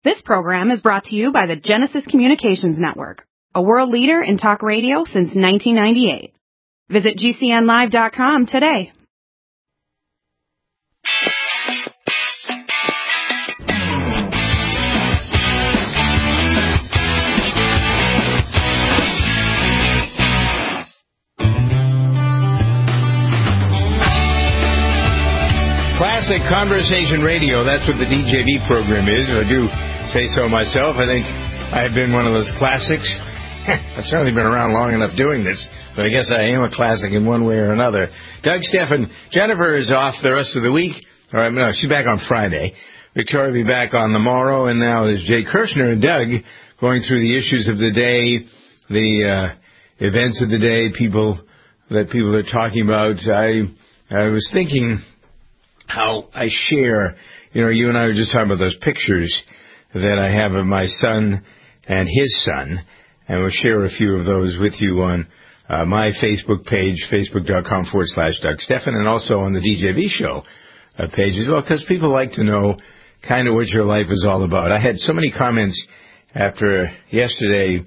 This program is brought to you by the Genesis Communications Network, a world leader in talk radio since 1998. Visit GCNlive.com today. Classic Conversation Radio, that's what the DJV program is, and I do say so myself. I think I have been one of those classics. I've certainly been around long enough doing this, but I guess I am a classic in one way or another. Doug Steffen, Jennifer is off the rest of the week. Or, no, she's back on Friday. Victoria will be back on the morrow, and now there's Jay Kirshner and Doug going through the issues of the day, the events of the day, people are talking about. I was thinking how I share, you and I were just talking about those pictures that I have of my son and his son, and we'll share a few of those with you on my Facebook page, facebook.com/Doug Steffen, and also on the DJV show page as well, because people like to know kind of what your life is all about. I had so many comments after yesterday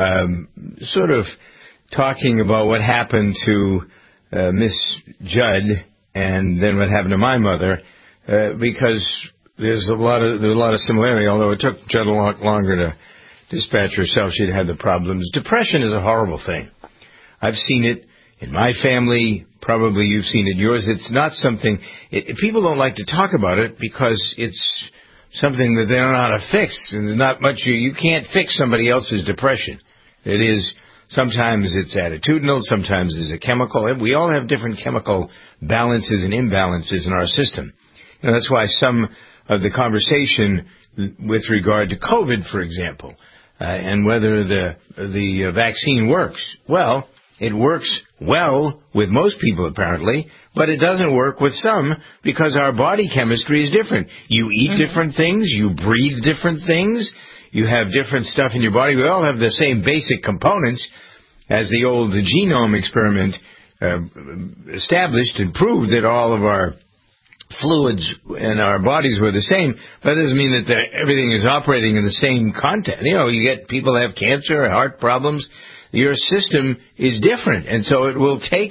sort of talking about what happened to Miss Judd and then what happened to my mother, because there's a lot of similarity, although it took Judd a lot longer to dispatch herself. She'd had the problems. Depression is a horrible thing. I've seen it in my family. Probably you've seen it in yours. It's not something, people don't like to talk about it because it's something that they don't know how to fix. And there's not much, you can't fix somebody else's depression. It is, sometimes it's attitudinal, sometimes it's a chemical. We all have different chemical balances and imbalances in our system. That's why some of the conversation with regard to COVID, for example, and whether the vaccine works. Well, it works well with most people, apparently, but it doesn't work with some because our body chemistry is different. You eat different things, you breathe different things, you have different stuff in your body. We all have the same basic components, as the old genome experiment established and proved that all of our fluids in our bodies were the same, but it doesn't mean that everything is operating in the same content. You get people that have cancer, heart problems. Your system is different, and so it will take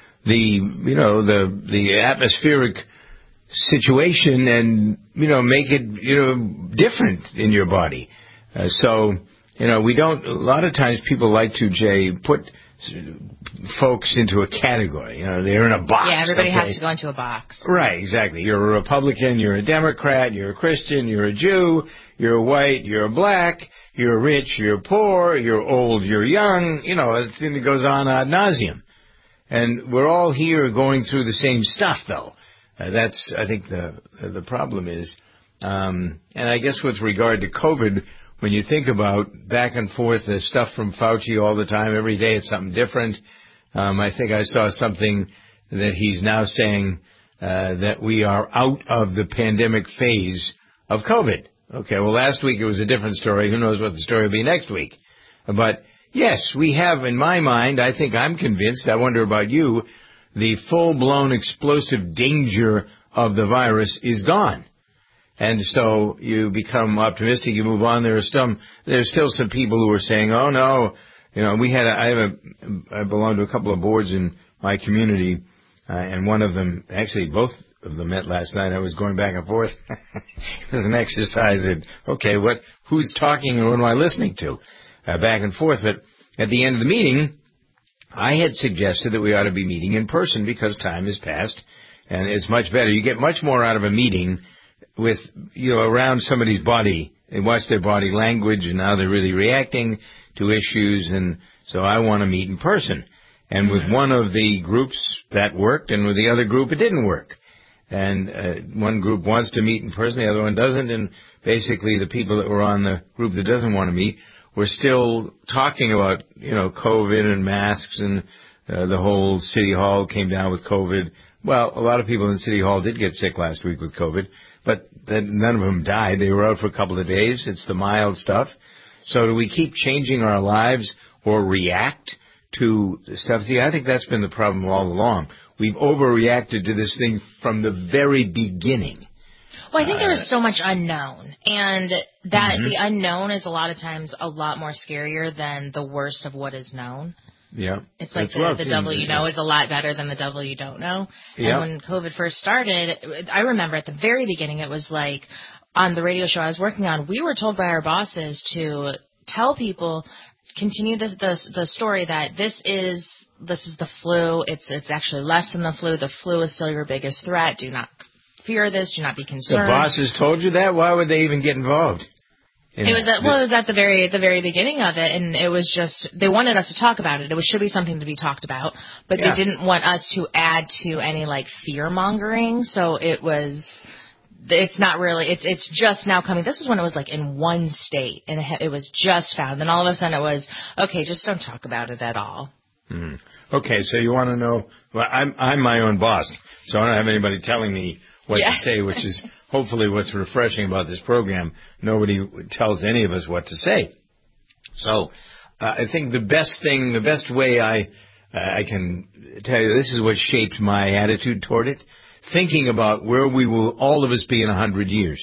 the atmospheric situation and make it different in your body. We don't. A lot of times people like to, Jay, put folks into a category. They're in a box. Yeah, everybody has to go into a box. Right, exactly. You're a Republican, you're a Democrat, you're a Christian, you're a Jew, you're a white, you're a black, you're rich, you're poor, you're old, you're young. It goes on ad nauseum. And we're all here going through the same stuff, though. That's, I think, the problem is. And I guess with regard to COVID, when you think about back and forth, the stuff from Fauci all the time, every day it's something different. I think I saw something that he's now saying that we are out of the pandemic phase of COVID. Okay, well, last week it was a different story. Who knows what the story will be next week. But, yes, we have, in my mind, I think I'm convinced, I wonder about you, the full-blown explosive danger of the virus is gone. And so you become optimistic, you move on. There's still some people who are saying, oh no, I belong to a couple of boards in my community, and one of them, actually both of them met last night. I was going back and forth. It was an exercise in, okay, who's talking and what am I listening to? Back and forth. But at the end of the meeting, I had suggested that we ought to be meeting in person because time has passed and it's much better. You get much more out of a meeting with, around somebody's body and watch their body language and how they're really reacting to issues. And so I want to meet in person. And with one of the groups that worked and with the other group it didn't work. And one group wants to meet in person, the other one doesn't. And basically the people that were on the group that doesn't want to meet were still talking about, COVID and masks and the whole City Hall came down with COVID. Well, a lot of people in City Hall did get sick last week with COVID, but none of them died. They were out for a couple of days. It's the mild stuff. So do we keep changing our lives or react to stuff? See, I think that's been the problem all along. We've overreacted to this thing from the very beginning. Well, I think there was so much unknown, and that the unknown is a lot of times a lot more scarier than the worst of what is known. Yeah. It's like the devil you know is a lot better than the devil you don't know. Yeah. And when COVID first started, I remember at the very beginning it was like on the radio show I was working on, we were told by our bosses to tell people, continue the story that this is the flu. It's actually less than the flu. The flu is still your biggest threat. Do not fear this. Do not be concerned. The bosses told you that? Why would they even get involved? It was at the very beginning of it, and it was just they wanted us to talk about it. It should be something to be talked about, but they didn't want us to add to any like fear mongering. So it's not really. It's just now coming. This is when it was like in one state, and it was just found. Then all of a sudden it was okay. Just don't talk about it at all. Mm. Okay, so you want to know? Well, I'm my own boss, so I don't have anybody telling me what to say, which is hopefully what's refreshing about this program. Nobody tells any of us what to say. So I think the best way I can tell you, this is what shaped my attitude toward it. Thinking about where we will all of us be in 100 years.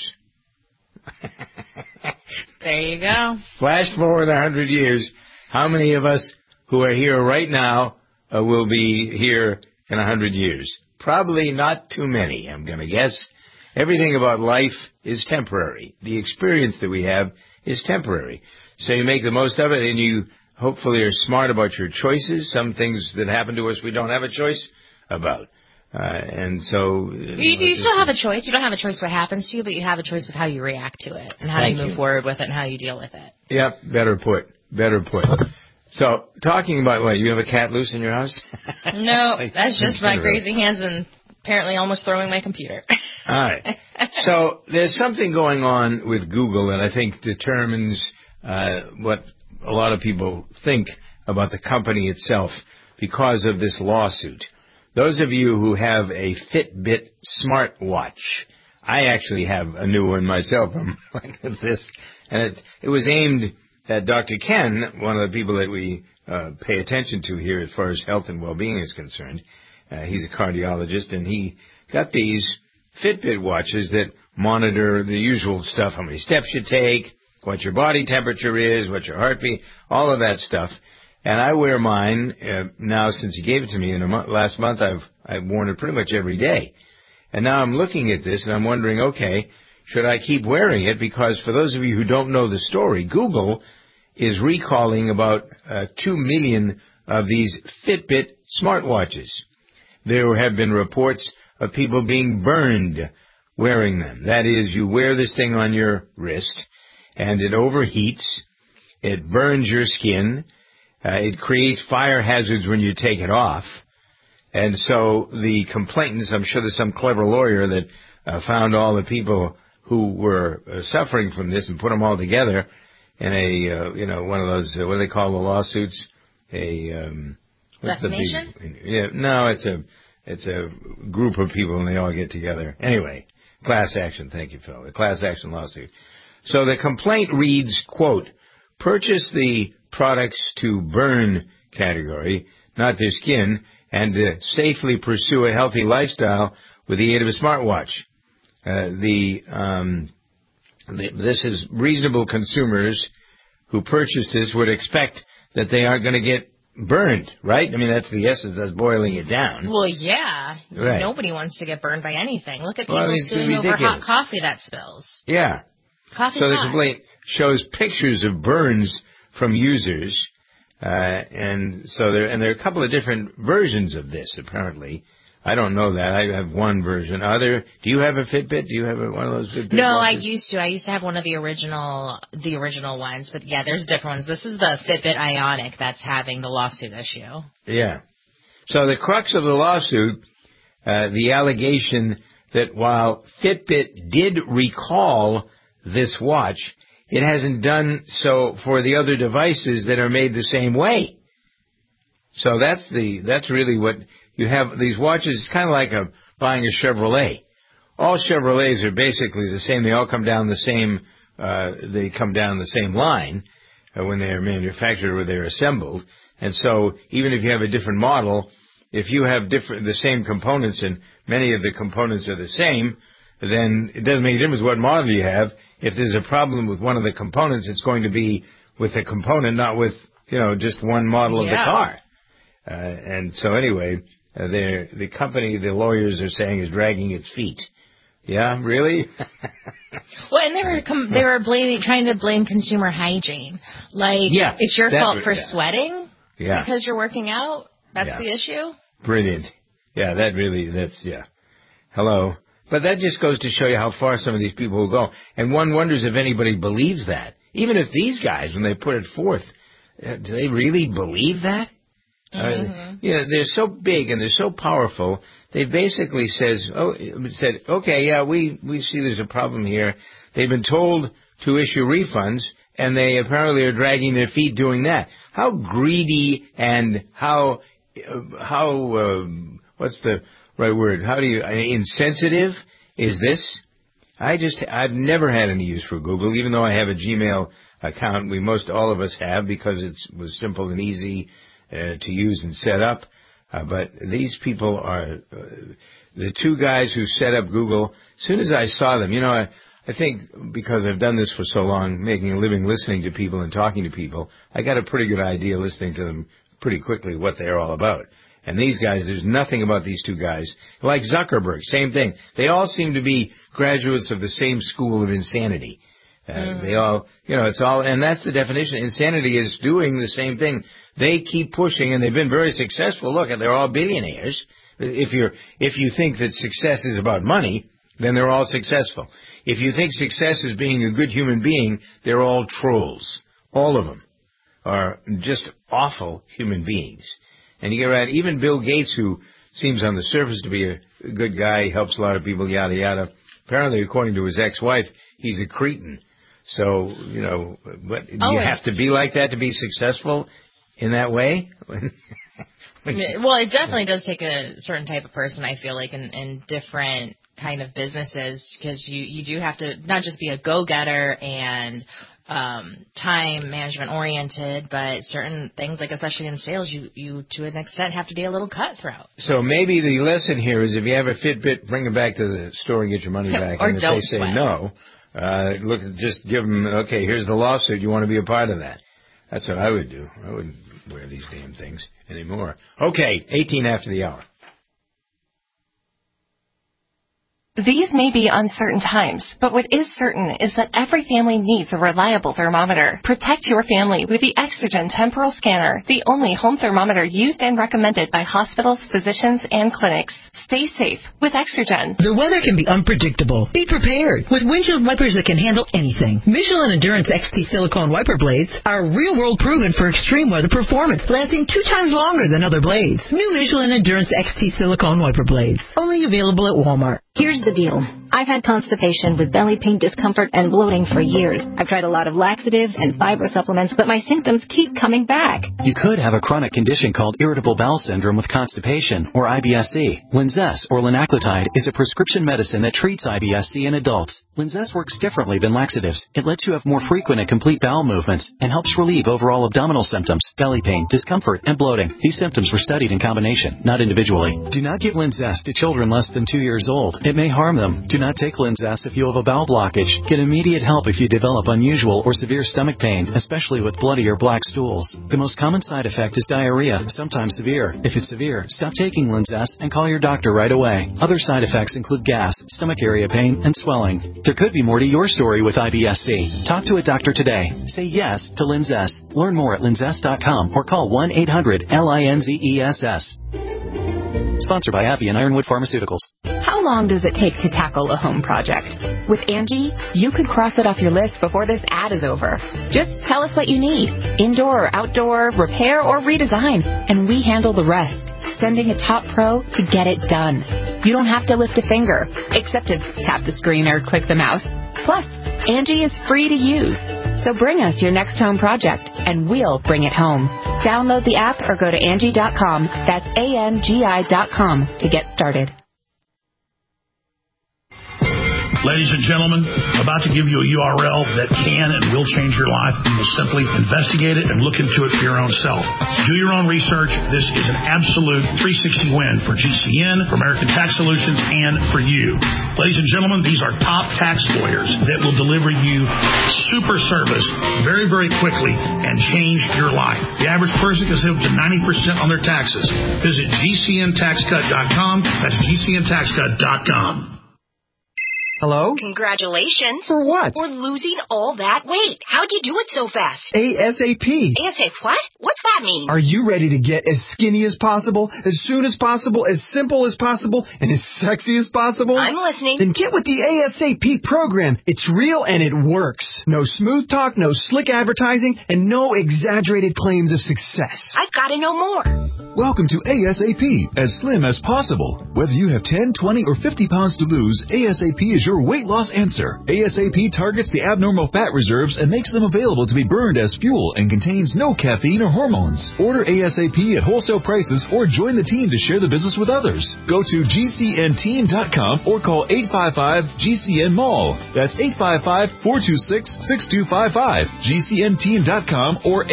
There you go. Flash forward 100 years. How many of us who are here right now will be here in 100 years? Probably not too many, I'm going to guess. Everything about life is temporary. The experience that we have is temporary. So you make the most of it, and you hopefully are smart about your choices. Some things that happen to us we don't have a choice about. And so... You still have a choice. You don't have a choice what happens to you, but you have a choice of how you react to it and how you move forward with it and how you deal with it. Yep, better put. So, talking about what, you have a cat loose in your house? No, that's just my crazy hands and apparently almost throwing my computer. All right. So, there's something going on with Google that I think determines what a lot of people think about the company itself because of this lawsuit. Those of you who have a Fitbit smartwatch, I actually have a new one myself. I'm looking at this. And it was aimed at Dr. Ken, one of the people that we pay attention to here as far as health and well-being is concerned. He's a cardiologist, and he got these Fitbit watches that monitor the usual stuff, how many steps you take, what your body temperature is, what your heartbeat, all of that stuff. And I wear mine now since he gave it to me. Last month, I've worn it pretty much every day. And now I'm looking at this, and I'm wondering, okay, should I keep wearing it? Because for those of you who don't know the story, Google is recalling about 2 million of these Fitbit smartwatches. There have been reports of people being burned wearing them. That is, you wear this thing on your wrist, and it overheats, it burns your skin, it creates fire hazards when you take it off. And so the complainants, I'm sure there's some clever lawyer that found all the people who were suffering from this and put them all together in a, one of those, what do they call the lawsuits? Defamation? No, it's a group of people and they all get together. Anyway, class action. Thank you, Phil. A class action lawsuit. So the complaint reads, quote, purchase the products to burn category, not their skin, and to safely pursue a healthy lifestyle with the aid of a smartwatch. This is reasonable consumers who purchase this would expect that they aren't going to get burned, right? I mean, that's the essence. That's boiling it down. Well, yeah. Right. Nobody wants to get burned by anything. Look at people suing over hot coffee that spills. Yeah. Coffee's so the hot. complaint shows pictures of burns from users, and there are a couple of different versions of this. Apparently, I don't know that. I have one version. Do you have a Fitbit? Do you have one of those Fitbit? No, watches? I used to have one of the original ones. But yeah, there's different ones. This is the Fitbit Ionic that's having the lawsuit issue. Yeah. So the crux of the lawsuit, the allegation that while Fitbit did recall this watch, it hasn't done so for the other devices that are made the same way. So that's really what you have. These watches, it's kind of like buying a Chevrolet. All Chevrolets are basically the same. They all come down the same. They come down the same line when they are manufactured or they're assembled. And so even if you have a different model, if you have the same components and many of the components are the same, then it doesn't make a difference what model you have. If there's a problem with one of the components, it's going to be with the component, not with, just one model of the car. And so anyway, the company, the lawyers are saying, is dragging its feet. Yeah, really? Well, and they were trying to blame consumer hygiene. It's your fault for sweating because you're working out. That's the issue. Brilliant. Yeah, Hello. But that just goes to show you how far some of these people will go. And one wonders if anybody believes that. Even if these guys, when they put it forth, do they really believe that? Mm-hmm. They're so big and they're so powerful. They basically said, okay, yeah, we see there's a problem here. They've been told to issue refunds, and they apparently are dragging their feet doing that. How greedy and how what's the right word? Insensitive is this? I've never had any use for Google, even though I have a Gmail account. All of us have, because it was simple and easy to use and set up. But these people are the two guys who set up Google. As soon as I saw them, I think because I've done this for so long, making a living listening to people and talking to people, I got a pretty good idea listening to them pretty quickly what they're all about. And these guys, there's nothing about these two guys. Like Zuckerberg, same thing. They all seem to be graduates of the same school of insanity. They all, it's all, and that's the definition. Insanity is doing the same thing. They keep pushing, and they've been very successful. Look, they're all billionaires. If you think that success is about money, then they're all successful. If you think success is being a good human being, they're all trolls. All of them are just awful human beings. And you get right, even Bill Gates, who seems on the surface to be a good guy, helps a lot of people, yada, yada. Apparently, according to his ex-wife, he's a cretin. So, but do you have to be like that to be successful in that way? Well, it definitely does take a certain type of person, I feel like, in different kind of businesses, because you do have to not just be a go-getter and time management oriented, but certain things, like especially in sales, you to an extent have to be a little cutthroat. So maybe the lesson here is, if you have a Fitbit, bring it back to the store and get your money back. Or and if don't they say sweat. no, just give them, okay, here's the lawsuit. You want to be a part of that? That's what I would do. I wouldn't wear these damn things anymore. Okay, 18 after the hour. These may be uncertain times, but what is certain is that every family needs a reliable thermometer. Protect your family with the Exergen Temporal Scanner, the only home thermometer used and recommended by hospitals, physicians, and clinics. Stay safe with Exergen. The weather can be unpredictable. Be prepared with windshield wipers that can handle anything. Michelin Endurance XT silicone wiper blades are real-world proven for extreme weather performance, lasting 2 times longer than other blades. New Michelin Endurance XT silicone wiper blades, only available at Walmart. Here's the deal. I've had constipation with belly pain, discomfort, and bloating for years. I've tried a lot of laxatives and fiber supplements, but my symptoms keep coming back. You could have a chronic condition called irritable bowel syndrome with constipation, or IBS-C. Linzess, or linaclotide, is a prescription medicine that treats IBS-C in adults. Linzess works differently than laxatives. It lets you have more frequent and complete bowel movements and helps relieve overall abdominal symptoms, belly pain, discomfort, and bloating. These symptoms were studied in combination, not individually. Do not give Linzess to children less than 2 years old. It may harm them. Do not take Linzess if you have a bowel blockage. Get immediate help if you develop unusual or severe stomach pain, especially with bloody or black stools. The most common side effect is diarrhea, sometimes severe. If it's severe, stop taking Linzess and call your doctor right away. Other side effects include gas, stomach area pain, and swelling. There could be more to your story with IBS-C. Talk to a doctor today. Say yes to Linzess. Learn more at linzess.com or call 1-800-LINZESS. Sponsored by AbbVie and Ironwood Pharmaceuticals. How long does it take to tackle a home project? With Angie, you could cross it off your list before this ad is over. Just tell us what you need. Indoor or outdoor, repair or redesign, and we handle the rest. Sending a top pro to get it done. You don't have to lift a finger, except to tap the screen or click the mouse. Plus, Angie is free to use. So bring us your next home project, and we'll bring it home. Download the app or go to Angie.com. That's ANGI.com to get started. Ladies and gentlemen, about to give you a URL that can and will change your life. You will simply investigate it and look into it for your own self. Do your own research. This is an absolute 360 win for GCN, for American Tax Solutions, and for you. Ladies and gentlemen, these are top tax lawyers that will deliver you super service very, very quickly and change your life. The average person can save up to 90% on their taxes. Visit GCNTaxCut.com. That's GCNTaxCut.com. Hello? Congratulations. For what? For losing all that weight. How'd you do it so fast? ASAP. ASAP what? What's that mean? Are you ready to get as skinny as possible, as soon as possible, as simple as possible, and as sexy as possible? I'm listening. Then get with the ASAP program. It's real and it works. No smooth talk, no slick advertising, and no exaggerated claims of success. I've got to know more. Welcome to ASAP, as slim as possible. Whether you have 10, 20, or 50 pounds to lose, ASAP is your weight loss answer. ASAP targets the abnormal fat reserves and makes them available to be burned as fuel and contains no caffeine or hormones. Order ASAP at wholesale prices or join the team to share the business with others. Go to GCNteam.com or call 855-GCN-MALL. That's 855-426-6255. GCNteam.com or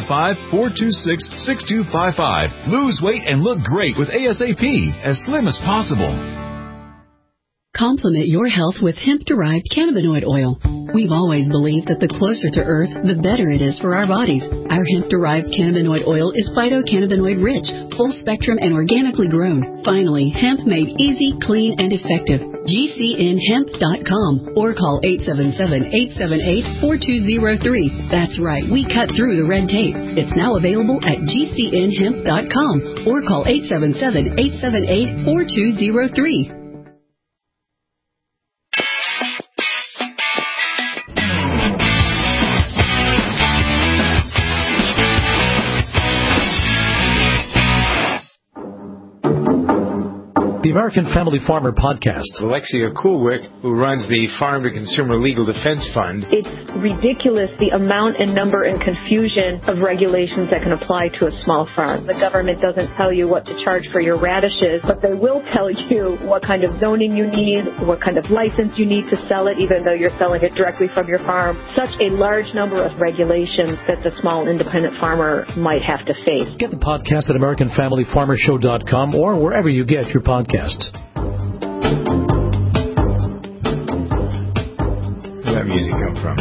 855-426-6255. Lose weight and look great with ASAP, as slim as possible. Complement your health with hemp-derived cannabinoid oil. We've always believed that the closer to Earth, the better it is for our bodies. Our hemp-derived cannabinoid oil is phytocannabinoid-rich, full-spectrum, and organically grown. Finally, hemp made easy, clean, and effective. GCNhemp.com or call 877-878-4203. That's right, we cut through the red tape. It's now available at GCNhemp.com or call 877-878-4203. The American Family Farmer Podcast. Alexia Coolwick, who runs the Farm to Consumer Legal Defense Fund. It's ridiculous, the amount and number and confusion of regulations that can apply to a small farm. The government doesn't tell you what to charge for your radishes, but they will tell you what kind of zoning you need, what kind of license you need to sell it, even though you're selling it directly from your farm. Such a large number of regulations that the small independent farmer might have to face. Get the podcast at AmericanFamilyFarmerShow.com or wherever you get your podcasts. Where that music come from?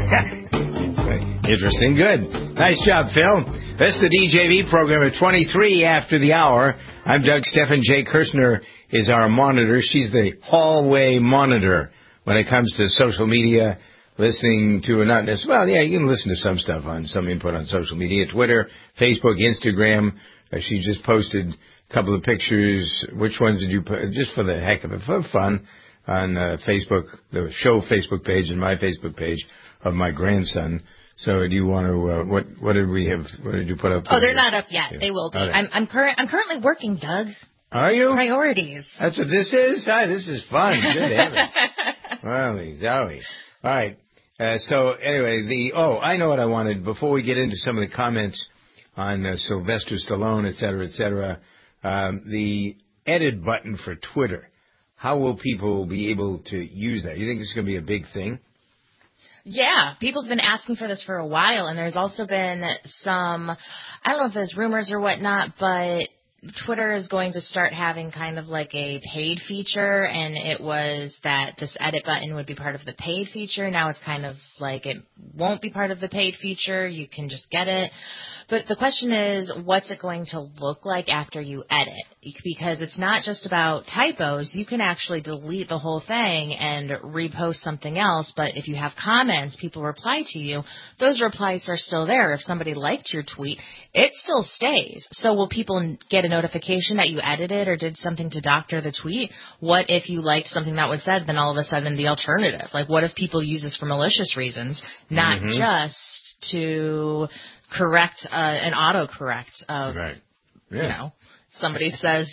Interesting. Good. Nice job, Phil. That's the DJV program at 23 after the hour. I'm Doug Steffen. Jay Kirshner is our monitor. She's the hallway monitor when it comes to social media, listening to you can listen to some stuff on some input on social media, Twitter, Facebook, Instagram. She just posted a couple of pictures. Which ones did you put? Just for the heck of it, for fun, on Facebook, the show Facebook page and my Facebook page of my grandson. So do you want to, what did we have, what did you put up? Oh, they're not up yet. Yeah. They will be. Okay. I'm currently working, Doug. Are you? Priorities. That's what this is? Hi, this is fun. Good heavens. Well, Zowie. All right. So anyway, I know what I wanted. Before we get into some of the comments on Sylvester Stallone, et cetera, the edit button for Twitter. How will people be able to use that? You think this is going to be a big thing? Yeah, people have been asking for this for a while, and there's also been some, I don't know if there's rumors or whatnot, but Twitter is going to start having kind of like a paid feature, and it was that this edit button would be part of the paid feature. Now it's kind of like it won't be part of the paid feature. You can just get it. But the question is, what's it going to look like after you edit? Because it's not just about typos. You can actually delete the whole thing and repost something else. But if you have comments, people reply to you, those replies are still there. If somebody liked your tweet, it still stays. So will people get a notification that you edited or did something to doctor the tweet? What if you liked something that was said, then all of a sudden the alternative? Like, what if people use this for malicious reasons, not just to correct an autocorrect of, right. Yeah. Somebody says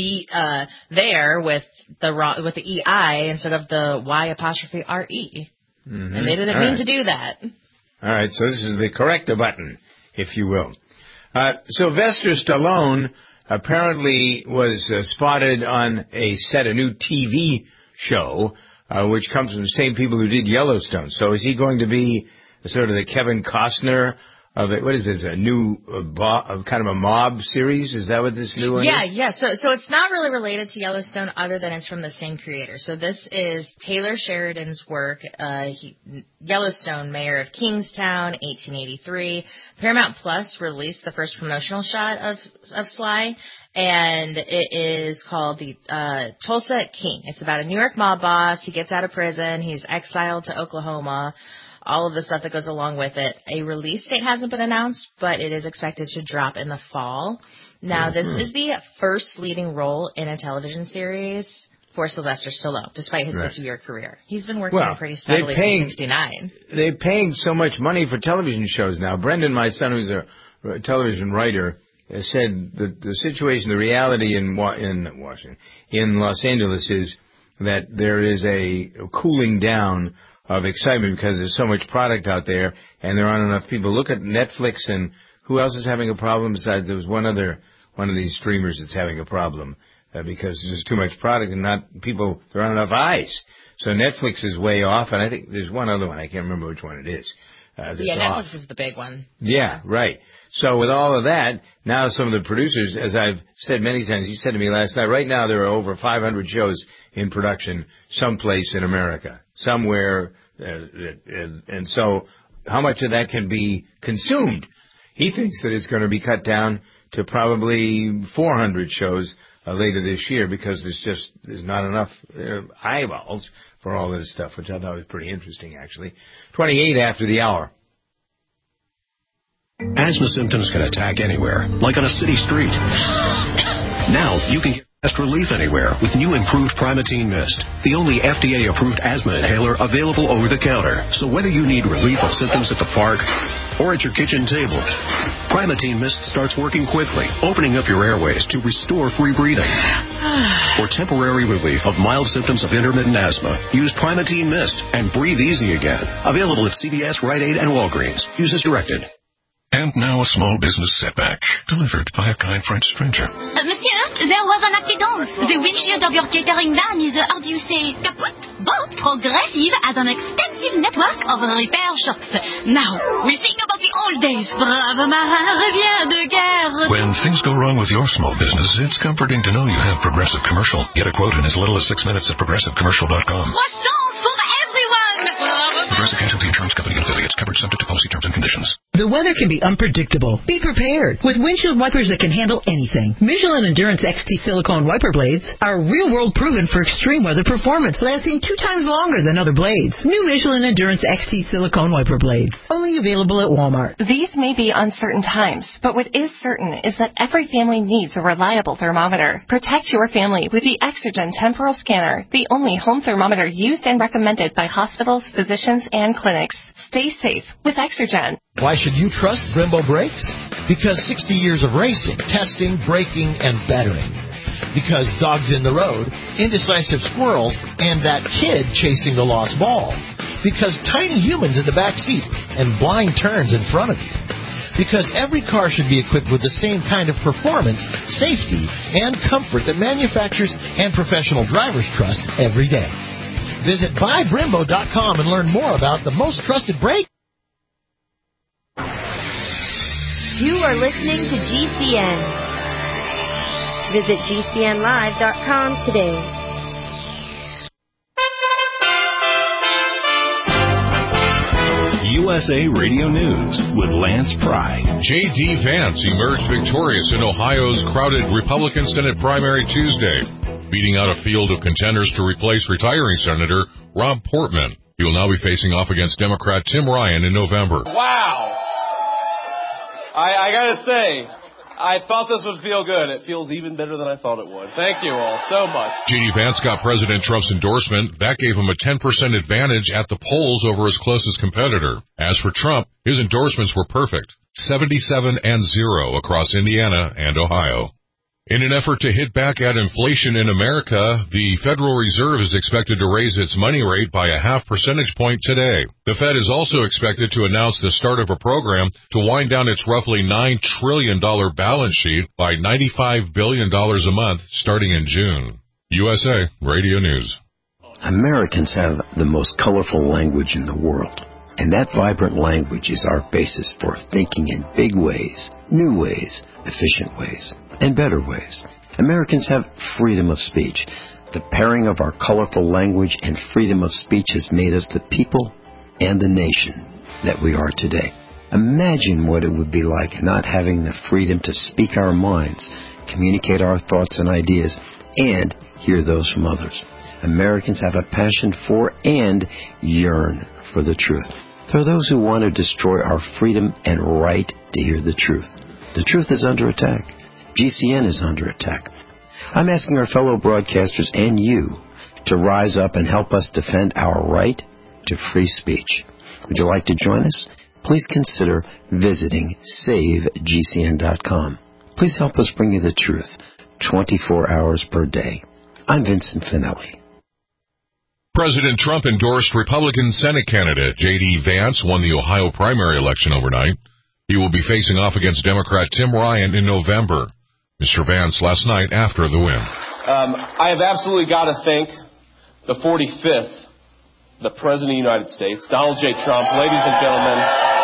there with the EI instead of the Y''RE. Mm-hmm. And they didn't mean to do that. All right, so this is the corrector button, if you will. Sylvester Stallone apparently was spotted on a new TV show which comes from the same people who did Yellowstone. So is he going to be sort of the Kevin Costner of it? What is this, a new kind of a mob series? Is that what this new one is? Yeah. So it's not really related to Yellowstone other than it's from the same creator. So this is Taylor Sheridan's work, Yellowstone, Mayor of Kingstown, 1883. Paramount Plus released the first promotional shot of Sly, and it is called the Tulsa King. It's about a New York mob boss. He gets out of prison. He's exiled to Oklahoma. All of the stuff that goes along with it. A release date hasn't been announced, but it is expected to drop in the fall. Now, this is the first leading role in a television series for Sylvester Stallone, despite his 50-year career. He's been working pretty steadily since 1969. They're paying so much money for television shows now. Brendan, my son, who's a television writer, said that the situation, the reality in Los Angeles is that there is a cooling down of excitement because there's so much product out there and there aren't enough people. Look at Netflix, and who else is having a problem besides there was one of these streamers that's having a problem because there's too much product and there aren't enough eyes. So Netflix is way off, and I think there's one other one. I can't remember which one it is. Netflix is the big one. Yeah, right. So with all of that, now some of the producers, as I've said many times, he said to me last night, right now there are over 500 shows in production someplace in America, somewhere, and so how much of that can be consumed? He thinks that it's going to be cut down to probably 400 shows later this year because there's not enough eyeballs for all this stuff, which I thought was pretty interesting, actually. 28 after the hour. Asthma symptoms can attack anywhere, like on a city street. Now you can get best relief anywhere with new improved Primatene Mist, the only FDA-approved asthma inhaler available over the counter. So whether you need relief of symptoms at the park or at your kitchen table, Primatene Mist starts working quickly, opening up your airways to restore free breathing. For temporary relief of mild symptoms of intermittent asthma, use Primatene Mist and breathe easy again. Available at CVS, Rite Aid, and Walgreens. Use as directed. And now a small business setback, delivered by a kind French stranger. Monsieur, there was an accident. The windshield of your catering van is, how do you say, kaput? But Progressive has an extensive network of repair shops. Now, we think about the old days. Brave marin revient de guerre. When things go wrong with your small business, it's comforting to know you have Progressive Commercial. Get a quote in as little as 6 minutes at ProgressiveCommercial.com. Croissants for everyone. Progressive Casualty Insurance Company and affiliates, covered subject to policy terms and conditions. The weather can be unpredictable. Be prepared with windshield wipers that can handle anything. Michelin Endurance XT silicone wiper blades are real-world proven for extreme weather performance, lasting 2 times longer than other blades. New Michelin Endurance XT silicone wiper blades, only available at Walmart. These may be uncertain times, but what is certain is that every family needs a reliable thermometer. Protect your family with the Exergen Temporal Scanner, the only home thermometer used and recommended by hospitals, physicians, and clinics. Stay safe with Exergen. Why should you trust Brembo brakes? Because 60 years of racing, testing, braking, and bettering. Because dogs in the road, indecisive squirrels, and that kid chasing the lost ball. Because tiny humans in the back seat and blind turns in front of you. Because every car should be equipped with the same kind of performance, safety, and comfort that manufacturers and professional drivers trust every day. Visit buybrembo.com and learn more about the most trusted brake. You are listening to GCN. Visit GCNlive.com today. USA Radio News with Lance Pry. J.D. Vance emerged victorious in Ohio's crowded Republican Senate primary Tuesday, beating out a field of contenders to replace retiring Senator Rob Portman. He will now be facing off against Democrat Tim Ryan in November. Wow! I gotta say, I thought this would feel good. It feels even better than I thought it would. Thank you all so much. J.D. Vance got President Trump's endorsement. That gave him a 10% advantage at the polls over his closest competitor. As for Trump, his endorsements were perfect, 77-0 across Indiana and Ohio. In an effort to hit back at inflation in America, the Federal Reserve is expected to raise its money rate by a 0.5 percentage point today. The Fed is also expected to announce the start of a program to wind down its roughly $9 trillion balance sheet by $95 billion a month starting in June. USA Radio News. Americans have the most colorful language in the world. And that vibrant language is our basis for thinking in big ways, new ways, efficient ways, and better ways. Americans have freedom of speech. The pairing of our colorful language and freedom of speech has made us the people and the nation that we are today. Imagine what it would be like not having the freedom to speak our minds, communicate our thoughts and ideas, and hear those from others. Americans have a passion for and yearn for the truth. There are those who want to destroy our freedom and right to hear the truth. The truth is under attack. GCN is under attack. I'm asking our fellow broadcasters and you to rise up and help us defend our right to free speech. Would you like to join us? Please consider visiting SaveGCN.com. Please help us bring you the truth 24 hours per day. I'm Vincent Finelli. President Trump endorsed Republican Senate candidate J.D. Vance won the Ohio primary election overnight. He will be facing off against Democrat Tim Ryan in November. Mr. Vance last night after the win. I have absolutely got to thank the 45th, the President of the United States, Donald J. Trump. Ladies and gentlemen,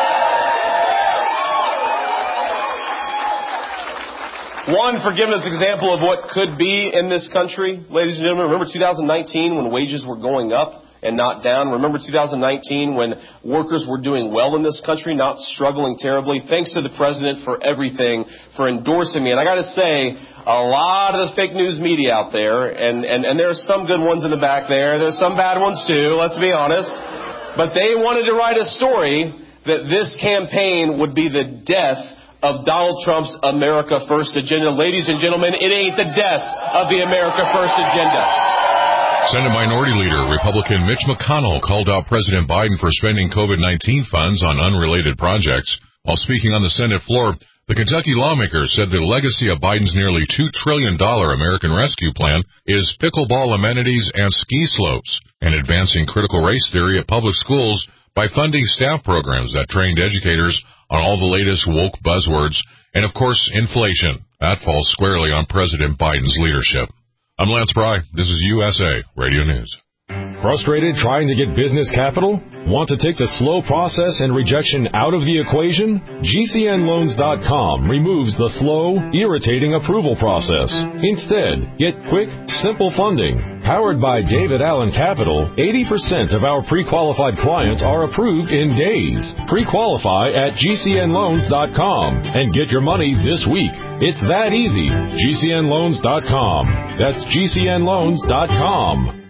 one, for giving us an example of what could be in this country. Ladies and gentlemen, remember 2019 when wages were going up and not down? Remember 2019 when workers were doing well in this country, not struggling terribly? Thanks to the President for everything, for endorsing me. And I got to say, a lot of the fake news media out there, and there are some good ones in the back there. There's some bad ones too, let's be honest. But they wanted to write a story that this campaign would be the death of Donald Trump's America First agenda. Ladies and gentlemen, it ain't the death of the America First agenda. Senate Minority Leader Republican Mitch McConnell called out President Biden for spending COVID-19 funds on unrelated projects. While speaking on the Senate floor, the Kentucky lawmaker said the legacy of Biden's nearly $2 trillion American Rescue Plan is pickleball amenities and ski slopes, and advancing critical race theory at public schools by funding staff programs that trained educators on all the latest woke buzzwords, and of course, inflation. That falls squarely on President Biden's leadership. I'm Lance Pry. This is USA Radio News. Frustrated trying to get business capital? Want to take the slow process and rejection out of the equation? GCNLoans.com removes the slow, irritating approval process. Instead, get quick, simple funding. Powered by David Allen Capital, 80% of our pre-qualified clients are approved in days. Pre-qualify at GCNLoans.com and get your money this week. It's that easy. GCNLoans.com. That's GCNLoans.com.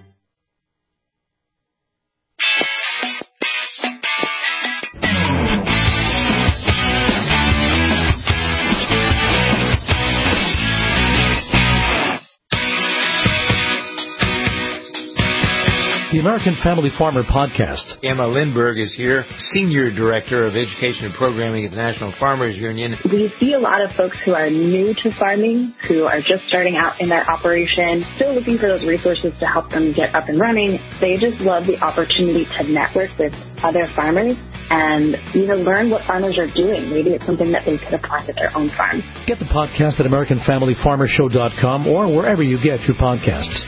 The American Family Farmer Podcast. Emma Lindberg is here, Senior Director of Education and Programming at the National Farmers Union. We see a lot of folks who are new to farming, who are just starting out in their operation, still looking for those resources to help them get up and running. They just love the opportunity to network with other farmers and learn what farmers are doing. Maybe it's something that they could apply to their own farm. Get the podcast at AmericanFamilyFarmerShow.com or wherever you get your podcasts.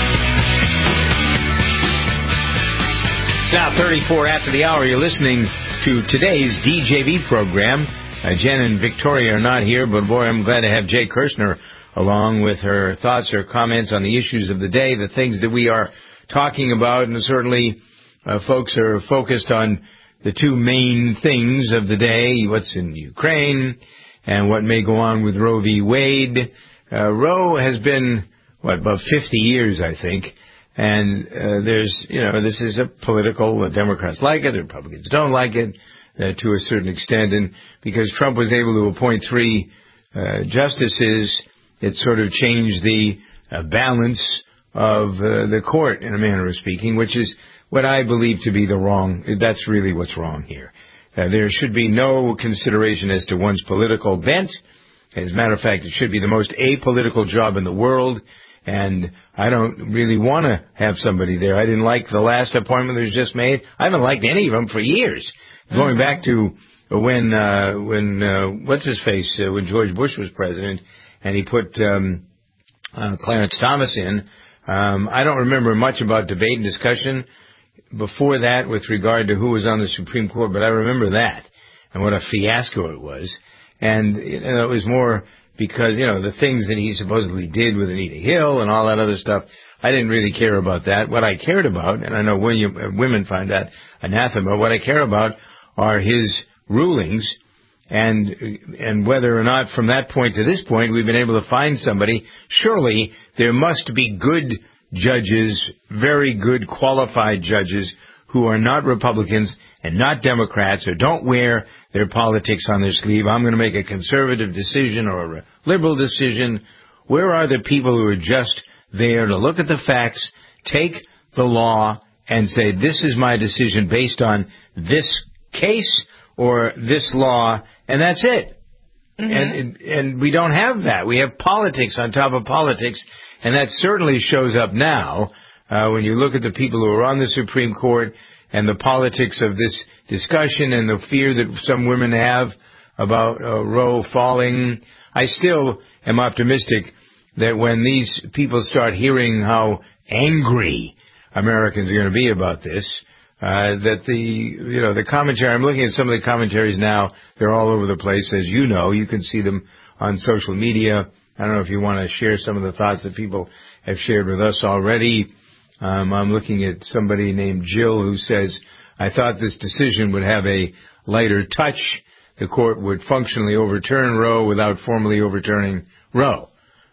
It's now 34 after the hour. You're listening to today's DJV program. Jen and Victoria are not here, but boy, I'm glad to have Jay Kirshner along with her thoughts, her comments on the issues of the day, the things that we are talking about, and certainly folks are focused on the two main things of the day, what's in Ukraine and what may go on with Roe v. Wade. Roe has been, about 50 years, I think. And there's, this is a political, the Democrats like it, the Republicans don't like it to a certain extent. And because Trump was able to appoint 3 justices, it sort of changed the balance of the court, in a manner of speaking, which is what I believe to be that's really what's wrong here. There should be no consideration as to one's political bent. As a matter of fact, it should be the most apolitical job in the world. And I don't really want to have somebody there. I didn't like the last appointment that was just made. I haven't liked any of them for years. Going back to when George Bush was president, and he put Clarence Thomas in. I don't remember much about debate and discussion before that with regard to who was on the Supreme Court, but I remember that and what a fiasco it was. And it was more because, the things that he supposedly did with Anita Hill and all that other stuff, I didn't really care about that. What I cared about, and I know women find that anathema, what I care about are his rulings and whether or not from that point to this point we've been able to find somebody. Surely there must be good judges, very good qualified judges who are not Republicans and not Democrats or don't wear their politics on their sleeve. I'm going to make a conservative decision or a liberal decision. Where are the people who are just there to look at the facts, take the law, and say, this is my decision based on this case or this law, and that's it. Mm-hmm. And we don't have that. We have politics on top of politics, and that certainly shows up now when you look at the people who are on the Supreme Court and the politics of this discussion and the fear that some women have about Roe falling. I still am optimistic that when these people start hearing how angry Americans are going to be about this, that the commentary, I'm looking at some of the commentaries now, they're all over the place, as you know. You can see them on social media. I don't know if you want to share some of the thoughts that people have shared with us already. I'm looking at somebody named Jill who says, I thought this decision would have a lighter touch. The court would functionally overturn Roe without formally overturning Roe.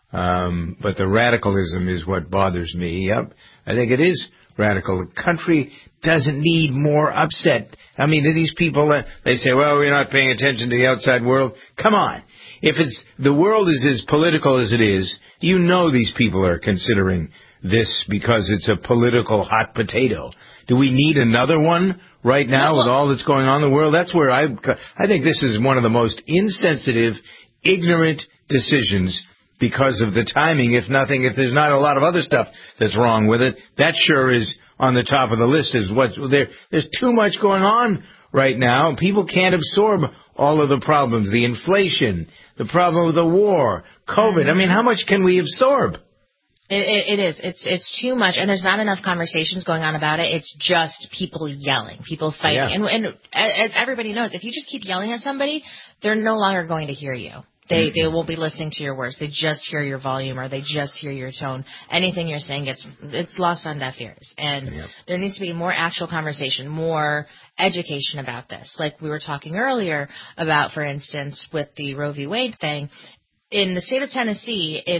But the radicalism is what bothers me. Yep, I think it is radical. The country doesn't need more upset. I mean, these people, they say, well, we're not paying attention to the outside world. Come on. If the world is as political as it is, these people are considering this because it's a political hot potato. Do we need another one right now with all that's going on in the world? That's where I think this is one of the most insensitive, ignorant decisions because of the timing. If there's not a lot of other stuff that's wrong with it, that sure is on the top of the list. There's too much going on right now. People can't absorb all of the problems, the inflation, the problem with the war, COVID. I mean, how much can we absorb? It is. It's too much, and there's not enough conversations going on about it. It's just people yelling, people fighting. Yeah. And as everybody knows, if you just keep yelling at somebody, they're no longer going to hear you. They won't be listening to your words. They just hear your volume or they just hear your tone. Anything you're saying it's lost on deaf ears. And there needs to be more actual conversation, more education about this. Like we were talking earlier about, for instance, with the Roe v. Wade thing. In the state of Tennessee, if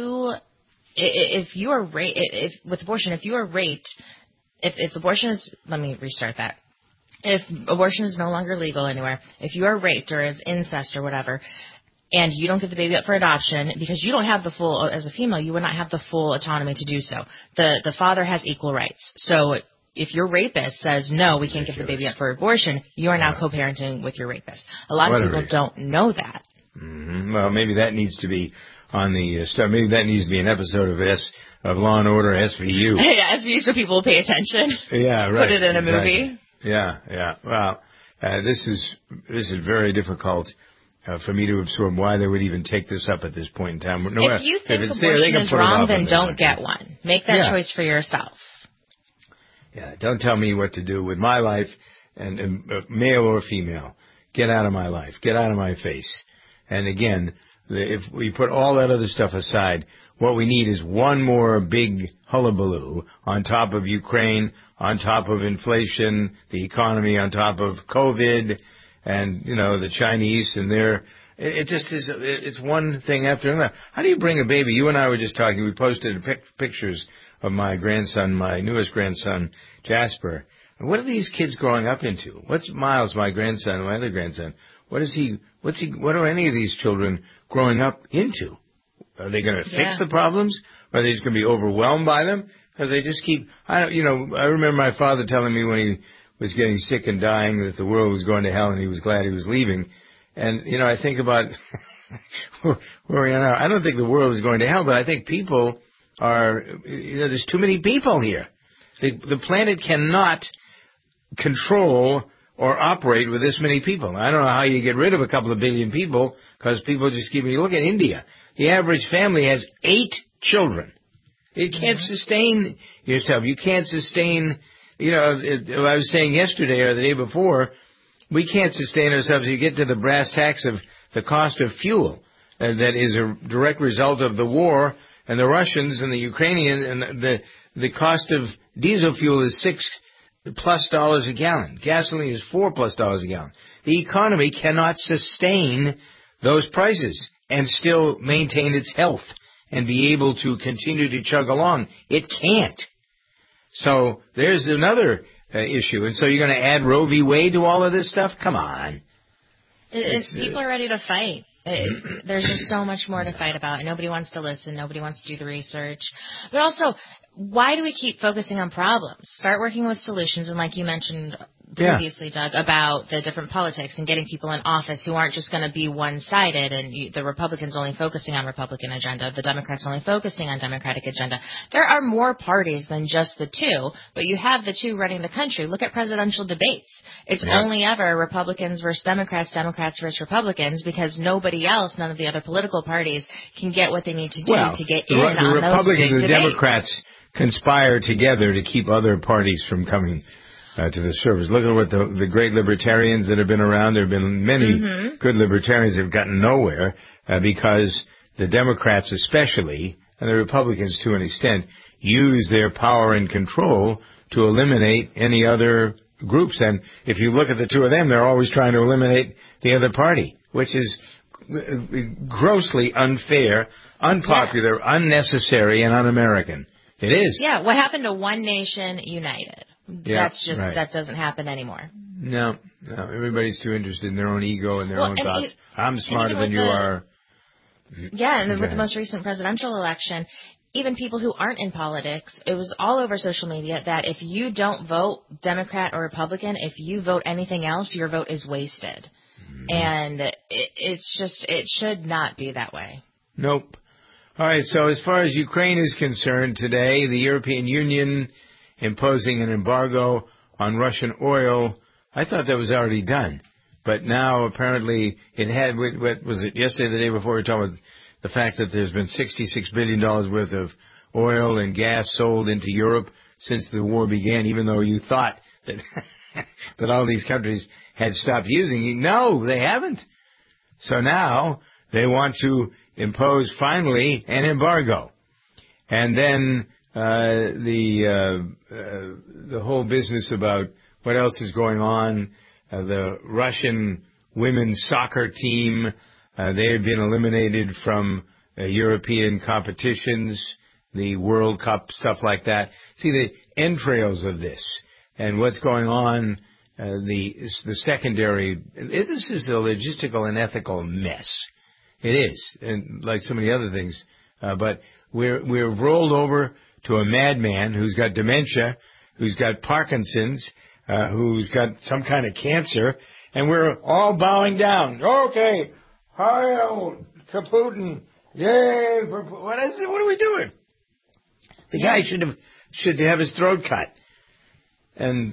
you are raped, with abortion, if you are raped, if abortion is, let me restart that. If abortion is no longer legal anywhere, if you are raped or is incest or whatever, and you don't give the baby up for adoption because you don't have the full, as a female, you would not have the full autonomy to do so. The father has equal rights. So if your rapist says, no, we can't give the baby up for abortion, you are now co-parenting with your rapist. A lot of people don't know that. Mm-hmm. Well, maybe that needs to be on the start. Maybe that needs to be an episode of Law and Order SVU. Yeah, SVU, so people will pay attention. Yeah, right. Put it in a movie. Yeah. Well, this is very difficult for me to absorb why they would even take this up at this point in time. No, if you think abortion is wrong, then don't get one. Make that choice for yourself. Yeah, don't tell me what to do with my life, and male or female. Get out of my life. Get out of my face. And again, if we put all that other stuff aside, what we need is one more big hullabaloo on top of Ukraine, on top of inflation, the economy, on top of COVID, and, the Chinese and it just is, it's one thing after another. How do you bring a baby? You and I were just talking, we posted pictures of my grandson, my newest grandson, Jasper. And what are these kids growing up into? What's Miles, my grandson, my other grandson? What are any of these children growing up into? Are they going to fix the problems? Or are they just going to be overwhelmed by them? Because they just keep, I remember my father telling me when he was getting sick and dying that the world was going to hell and he was glad he was leaving. And, I think about where we are now. I don't think the world is going to hell, but I think people are, there's too many people here. The planet cannot control or operate with this many people. I don't know how you get rid of a couple of billion people because people just keep, you look at India. The average family has 8 children. It can't sustain yourself. You can't sustain, I was saying yesterday or the day before, we can't sustain ourselves. You get to the brass tacks of the cost of fuel that is a direct result of the war, and the Russians and the Ukrainians, and the cost of diesel fuel is $6+ a gallon. Gasoline is $4+ a gallon. The economy cannot sustain those prices and still maintain its health and be able to continue to chug along. It can't. So there's another issue. And so you're going to add Roe v. Wade to all of this stuff? Come on. People are ready to fight. There's just so much more to fight about, and nobody wants to listen. Nobody wants to do the research. But also, why do we keep focusing on problems? Start working with solutions, and like you mentioned previously, Doug, about the different politics and getting people in office who aren't just going to be one-sided, and the Republicans only focusing on Republican agenda, the Democrats only focusing on Democratic agenda. There are more parties than just the two, but you have the two running the country. Look at presidential debates. It's only ever Republicans versus Democrats, Democrats versus Republicans, because nobody else, none of the other political parties, can get what they need to do to get in on those big debates. The Republicans and the Democrats conspire together to keep other parties from coming to the surface. Look at what the great libertarians that have been around. There have been many good libertarians that have gotten nowhere because the Democrats especially, and the Republicans to an extent, use their power and control to eliminate any other groups. And if you look at the two of them, they're always trying to eliminate the other party, which is grossly unfair, unpopular, unnecessary, and un-American. It is. Yeah, what happened to One Nation United? That's just that doesn't happen anymore. No, everybody's too interested in their own ego and their own thoughts. I'm smarter than you are. Yeah, and with the most recent presidential election, even people who aren't in politics, it was all over social media that if you don't vote Democrat or Republican, if you vote anything else, your vote is wasted. And it should not be that way. Nope. All right, so as far as Ukraine is concerned today, the European Union imposing an embargo on Russian oil. I thought that was already done. But now apparently it had, what was it, yesterday or the day before, we were talking about the fact that there's been $66 billion worth of oil and gas sold into Europe since the war began, even though you thought that that all these countries had stopped using it. No, they haven't. So now they want to impose finally an embargo. And then the whole business about what else is going on. The Russian women's soccer team, they have been eliminated from European competitions, the World Cup, stuff like that. See the entrails of this and what's going on, the secondary. This is a logistical and ethical mess. It is, and like so many other things. But we're rolled over to a madman who's got dementia, who's got Parkinson's, who's got some kind of cancer, and we're all bowing down. Okay, hi, Putin. Yay! What is it? What are we doing? The guy should have his throat cut. And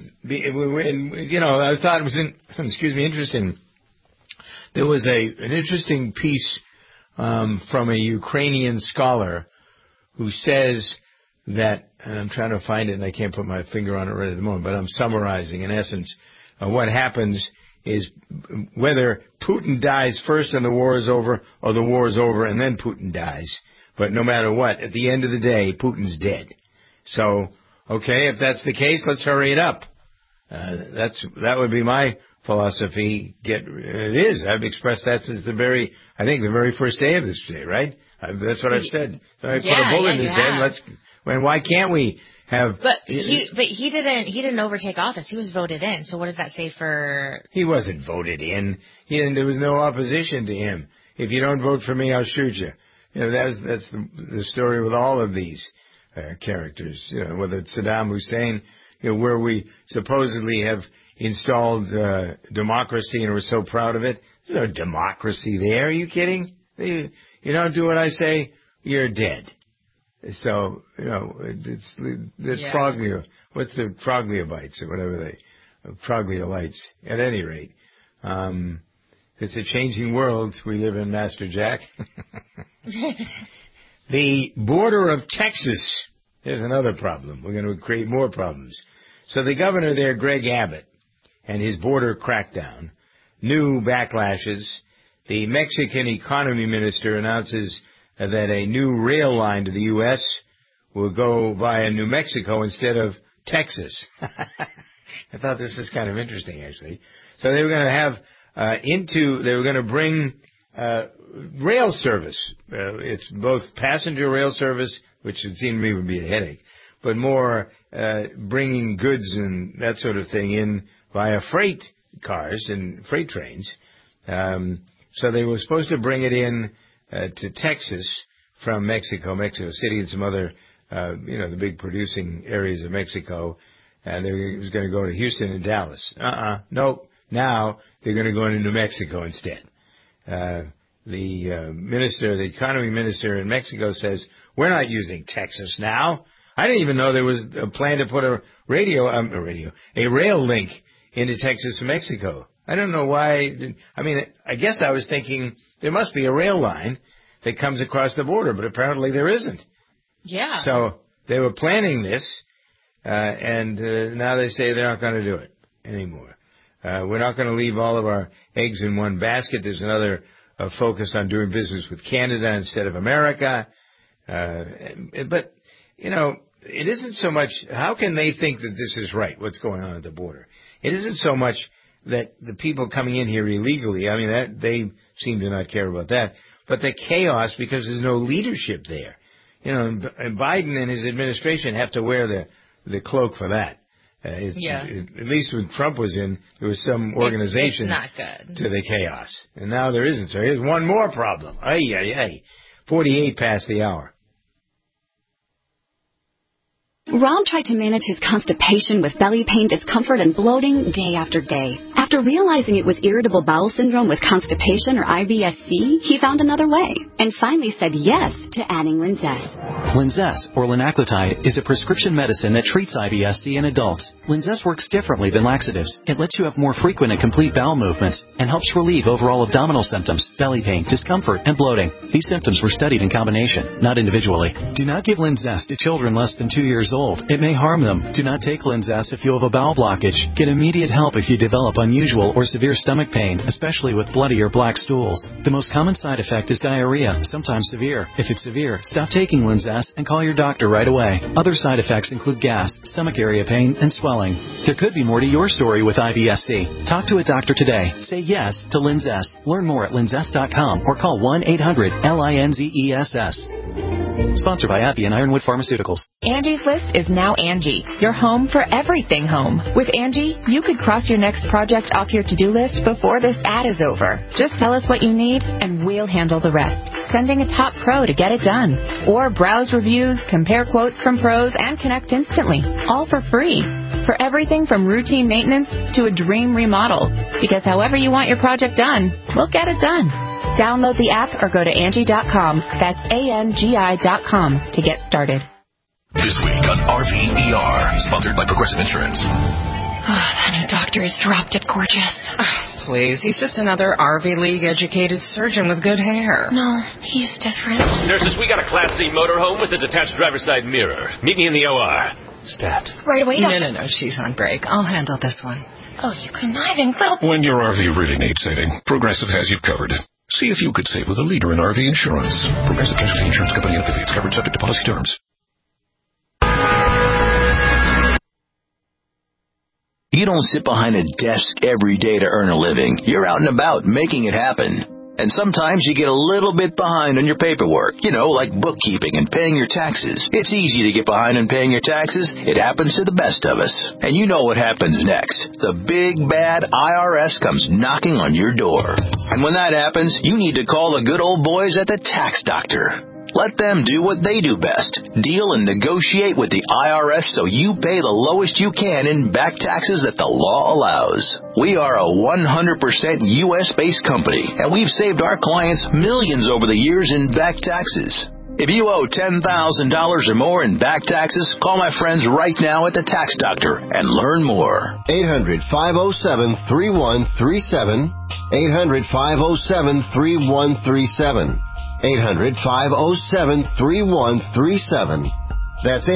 I thought it was interesting. There was an interesting piece from a Ukrainian scholar who says that, and I'm trying to find it and I can't put my finger on it right at the moment, but I'm summarizing in essence what happens is whether Putin dies first and the war is over, or the war is over and then Putin dies. But no matter what, at the end of the day, Putin's dead. So, okay, if that's the case, let's hurry it up. That would be my philosophy. It is. I've expressed that since the very first day of this day, right? That's what I've said. So I put a bullet in his head. Why can't we have? But he didn't overtake office. He was voted in. So what does that say for? He wasn't voted in. There was no opposition to him. If you don't vote for me, I'll shoot you. That's the story with all of these characters. Whether it's Saddam Hussein, where we supposedly have installed democracy and we're so proud of it. There's no democracy there. Are you kidding? You don't do what I say, you're dead. So, it's Froglia. What's the Frogliobites or whatever Frogliolites. At any rate, it's a changing world we live in, Master Jack. The border of Texas. There's another problem. We're going to create more problems. So the governor there, Greg Abbott, and his border crackdown, new backlashes. The Mexican economy minister announces that a new rail line to the U.S. will go via New Mexico instead of Texas. I thought this was kind of interesting, actually. So they were going to have they were going to bring rail service. It's both passenger rail service, which would seem to me would be a headache, but more bringing goods and that sort of thing in via freight cars and freight trains. So they were supposed to bring it in to Texas from Mexico City and some other, the big producing areas of Mexico. And it was going to go to Houston and Dallas. Nope. Now they're going to go into New Mexico instead. The economy minister in Mexico says, we're not using Texas now. I didn't even know there was a plan to put a rail link into Texas and Mexico. I don't know why. I mean, I guess I was thinking there must be a rail line that comes across the border, but apparently there isn't. Yeah. So they were planning this, and now they say they're not going to do it anymore. We're not going to leave all of our eggs in one basket. There's another focus on doing business with Canada instead of America. But, it isn't so much, how can they think that this is right, what's going on at the border? It isn't so much that the people coming in here illegally, I mean, they seem to not care about that, but the chaos because there's no leadership there. And Biden and his administration have to wear the cloak for that. At least when Trump was in, there was some organization it's not good. To the chaos. And now there isn't. So here's one more problem. 48 past the hour. Rob tried to manage his constipation with belly pain, discomfort, and bloating day after day. After realizing it was irritable bowel syndrome with constipation or IBS-C, he found another way and finally said yes to adding Linzess. Linzess, or linaclotide, is a prescription medicine that treats IBS-C in adults. Linzess works differently than laxatives. It lets you have more frequent and complete bowel movements and helps relieve overall abdominal symptoms, belly pain, discomfort, and bloating. These symptoms were studied in combination, not individually. Do not give Linzess to children less than 2 years old. It may harm them. Do not take Linzess if you have a bowel blockage. Get immediate help if you develop unusual or severe stomach pain, especially with bloody or black stools. The most common side effect is diarrhea, sometimes severe. If it's severe, stop taking Linzess and call your doctor right away. Other side effects include gas, stomach area pain, and swelling. There could be more to your story with IBS-C. Talk to a doctor today. Say yes to Linzess. Learn more at linzess.com or call 1-800-LINZESS. Sponsored by AbbVie and Ironwood Pharmaceuticals. Angie's List is now Angie, your home for everything home. With Angie, you could cross your next project off your to-do list before this ad is over. Just tell us what you need, and we'll handle the rest. Sending a top pro to get it done. Or browse reviews, compare quotes from pros, and connect instantly. All for free. For everything from routine maintenance to a dream remodel. Because however you want your project done, we'll get it done. Download the app or go to Angie.com. That's ANGI.com to get started. This week on RVER, sponsored by Progressive Insurance. That new doctor is dropped it gorgeous. Please, he's just another RV League educated surgeon with good hair. No, he's different. Nurses, we got a Class C motorhome with a detached driver's side mirror. Meet me in the OR. Stat. Right away, doctor. No, she's on break. I'll handle this one. Oh, you conniving little... When your RV really needs saving, Progressive has you covered. See if you could save with a leader in RV insurance. Progressive Casualty Insurance Company and affiliates, covered subject to policy terms. You don't sit behind a desk every day to earn a living. You're out and about making it happen. And sometimes you get a little bit behind on your paperwork, like bookkeeping and paying your taxes. It's easy to get behind on paying your taxes. It happens to the best of us. And you know what happens next. The big, bad IRS comes knocking on your door. And when that happens, you need to call the good old boys at the Tax Doctor. Let them do what they do best. Deal and negotiate with the IRS so you pay the lowest you can in back taxes that the law allows. We are a 100% U.S.-based company, and we've saved our clients millions over the years in back taxes. If you owe $10,000 or more in back taxes, call my friends right now at the Tax Doctor and learn more. 800-507-3137. 800-507-3137. 800-507-3137. That's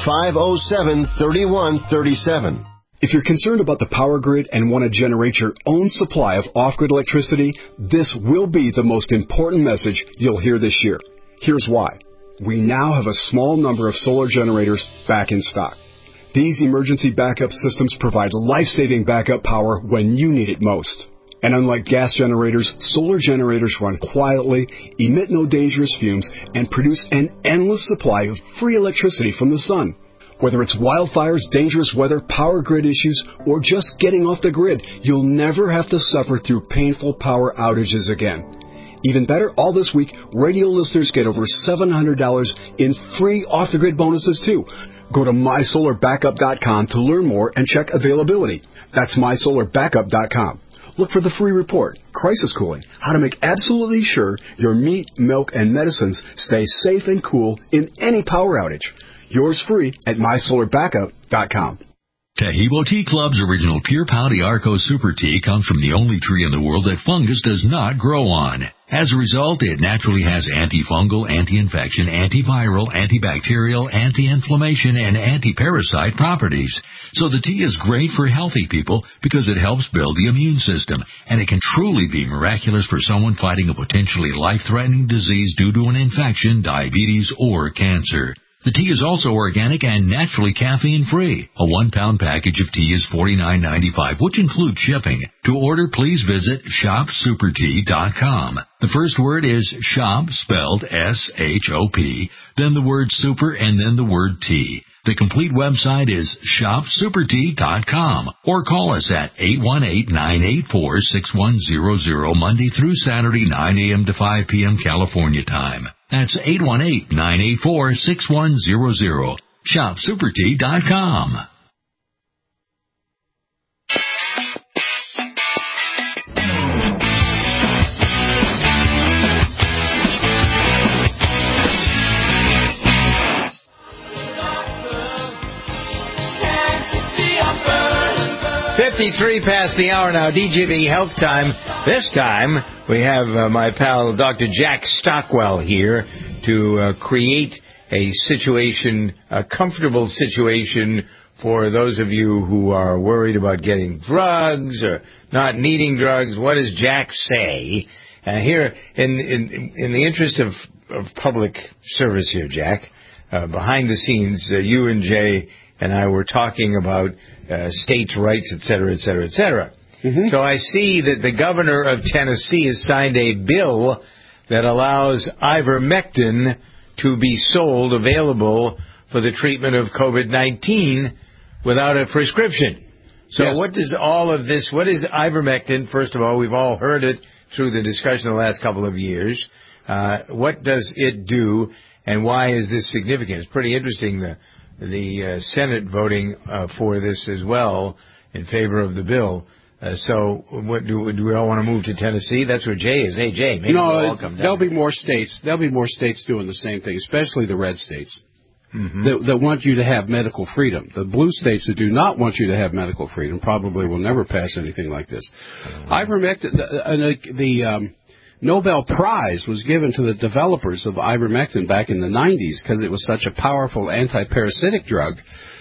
800-507-3137. If you're concerned about the power grid and want to generate your own supply of off-grid electricity, this will be the most important message you'll hear this year. Here's why. We now have a small number of solar generators back in stock. These emergency backup systems provide life-saving backup power when you need it most. And unlike gas generators, solar generators run quietly, emit no dangerous fumes, and produce an endless supply of free electricity from the sun. Whether it's wildfires, dangerous weather, power grid issues, or just getting off the grid, you'll never have to suffer through painful power outages again. Even better, all this week, radio listeners get over $700 in free off-the-grid bonuses, too. Go to MySolarBackup.com to learn more and check availability. That's MySolarBackup.com. Look for the free report, Crisis Cooling, how to make absolutely sure your meat, milk, and medicines stay safe and cool in any power outage. Yours free at MySolarBackup.com. Tahibo Tea Club's original Pure Pau Arco Super Tea comes from the only tree in the world that fungus does not grow on. As a result, it naturally has antifungal, anti-infection, antiviral, antibacterial, anti-inflammation, and anti-parasite properties. So the tea is great for healthy people because it helps build the immune system, and it can truly be miraculous for someone fighting a potentially life-threatening disease due to an infection, diabetes, or cancer. The tea is also organic and naturally caffeine-free. A 1-pound package of tea is $49.95, which includes shipping. To order, please visit shopsupertea.com. The first word is shop, spelled S-H-O-P, then the word super, and then the word tea. The complete website is shopsupertea.com, or call us at 818-984-6100 Monday through Saturday, 9 a.m. to 5 p.m. California time. That's 818-984-6100. ShopSuperTea.com. .53 past the hour now, DJB Health Time. This time, we have my pal Dr. Jack Stockwell here to create a situation, a comfortable situation for those of you who are worried about getting drugs or not needing drugs. What does Jack say? Here, in the interest of public service here, Jack, behind the scenes, you and Jay and I were talking about states' rights, et cetera, et cetera, et cetera. Mm-hmm. So I see that the governor of Tennessee has signed a bill that allows ivermectin to be sold, available for the treatment of COVID-19 without a prescription. So yes. What does all of this, what is ivermectin? First of all, we've all heard it through the discussion the last couple of years. What does it do, and why is this significant? It's pretty interesting, the Senate voting for this as well in favor of the bill. So what do we all want to move to Tennessee? That's where Jay is. Hey, Jay, maybe we'll all come down. There'll be more states. There'll be more states doing the same thing, especially the red states that want you to have medical freedom. The blue states that do not want you to have medical freedom probably will never pass anything like this. Ivermectin, the Nobel Prize was given to the developers of ivermectin back in the 90s because it was such a powerful anti-parasitic drug.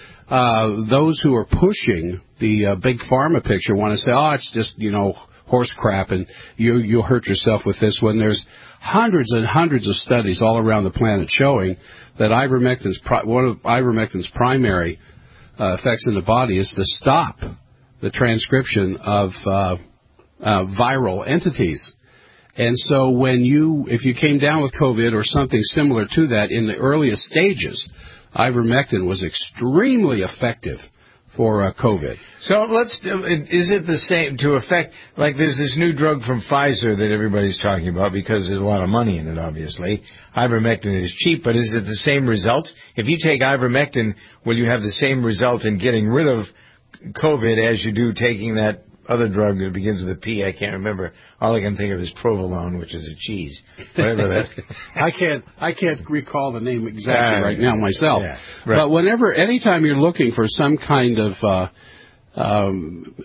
Those who are pushing the big pharma picture want to say, oh, it's just, horse crap, and you'll hurt yourself with this, when there's hundreds and hundreds of studies all around the planet showing that one of ivermectin's primary effects in the body is to stop the transcription of viral entities. And so if you came down with COVID or something similar to that in the earliest stages, ivermectin was extremely effective for COVID. So is it the same to affect, like there's this new drug from Pfizer that everybody's talking about because there's a lot of money in it, obviously. Ivermectin is cheap, but is it the same result? If you take ivermectin, will you have the same result in getting rid of COVID as you do taking that other drug that begins with a P? I can't remember. All I can think of is provolone, which is a cheese. Whatever that. I can't recall the name exactly right now myself. Yeah, right. But anytime you're looking for some kind of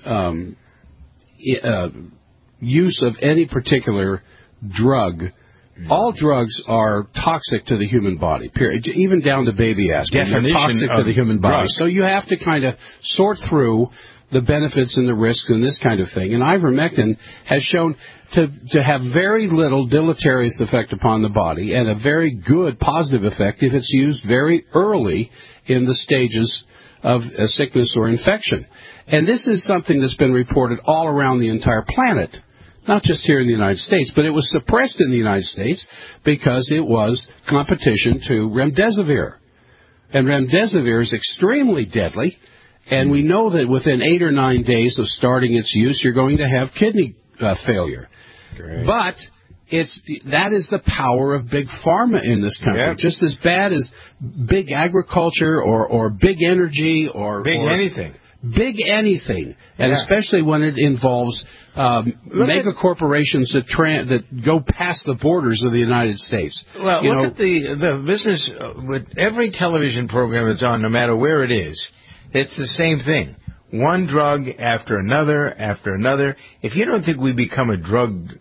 use of any particular drug All drugs are toxic to the human body, period. Even down to baby aspirin. They're toxic to the human body. So you have to kind of sort through the benefits and the risks and this kind of thing. And ivermectin has shown to have very little deleterious effect upon the body and a very good positive effect if it's used very early in the stages of a sickness or infection. And this is something that's been reported all around the entire planet, not just here in the United States, but it was suppressed in the United States because it was competition to remdesivir. And remdesivir is extremely deadly, and we know that within 8 or 9 days of starting its use, you're going to have kidney failure. Great. But that is the power of big pharma in this country. Yep. Just as bad as big agriculture or big energy or anything. Big anything, and especially when it involves mega corporations that go past the borders of the United States. Well, look at the business with every television program that's on, no matter where it is. It's the same thing. One drug after another after another. If you don't think we become a drugged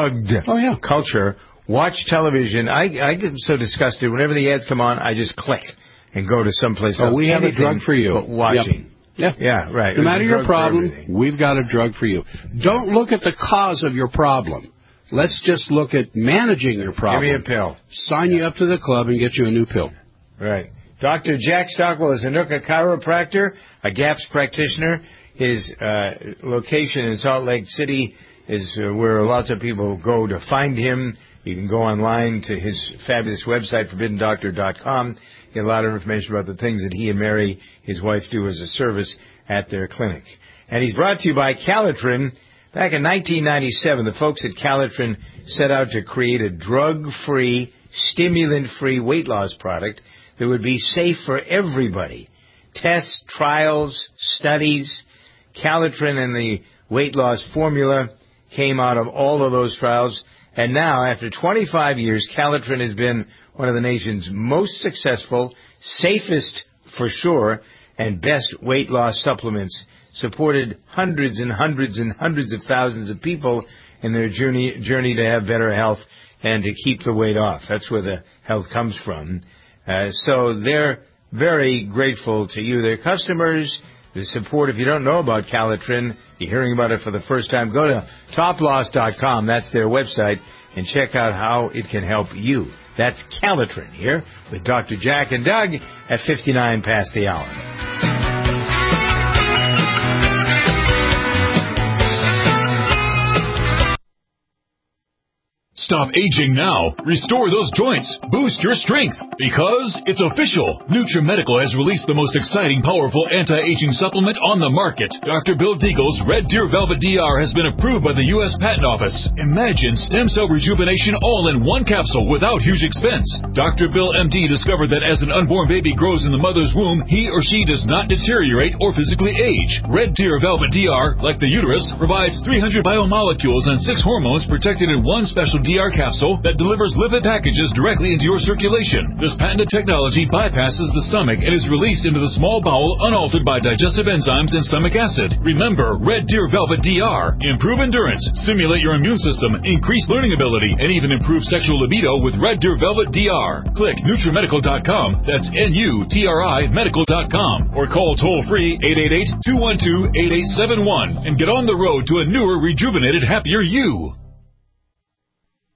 culture, watch television. I get so disgusted. Whenever the ads come on, I just click and go to someplace else. We have a drug for you. But watching. Yep. Yeah, right. No matter your problem, we've got a drug for you. Don't look at the cause of your problem. Let's just look at managing your problem. Give me a pill. Sign you up to the club and get you a new pill. Right. Dr. Jack Stockwell is a Nooka chiropractor, a GAPS practitioner. His location in Salt Lake City is where lots of people go to find him. You can go online to his fabulous website, ForbiddenDoctor.com. Get a lot of information about the things that he and Mary, his wife, do as a service at their clinic. And he's brought to you by Calitrin. Back in 1997, the folks at Calitrin set out to create a drug-free, stimulant-free weight loss product that would be safe for everybody. Tests, trials, studies, Calitrin and the weight loss formula came out of all of those trials. And now, after 25 years, Calitrin has been one of the nation's most successful, safest for sure, and best weight loss supplements, supported hundreds and hundreds and hundreds of thousands of people in their journey to have better health and to keep the weight off. That's where the health comes from. So they're very grateful to you, their customers, the support. If you don't know about Calitrin, you're hearing about it for the first time, go to toploss.com. That's their website, and check out how it can help you. That's Calitrin here with Dr. Jack and Doug at 59 past the hour. Stop aging now. Restore those joints. Boost your strength. Because it's official. NutriMedical has released the most exciting, powerful anti-aging supplement on the market. Dr. Bill Deagle's Red Deer Velvet DR has been approved by the U.S. Patent Office. Imagine stem cell rejuvenation all in one capsule without huge expense. Dr. Bill MD discovered that as an unborn baby grows in the mother's womb, he or she does not deteriorate or physically age. Red Deer Velvet DR, like the uterus, provides 300 biomolecules and 6 hormones protected in one special DR capsule that delivers lipid packages directly into your circulation. This patented technology bypasses the stomach and is released into the small bowel unaltered by digestive enzymes and stomach acid. Remember, Red Deer Velvet DR. Improve endurance, stimulate your immune system, increase learning ability, and even improve sexual libido with Red Deer Velvet DR. Click NutriMedical.com. That's NUTRI Medical.com. Or call toll-free 888-212-8871 and get on the road to a newer, rejuvenated, happier you.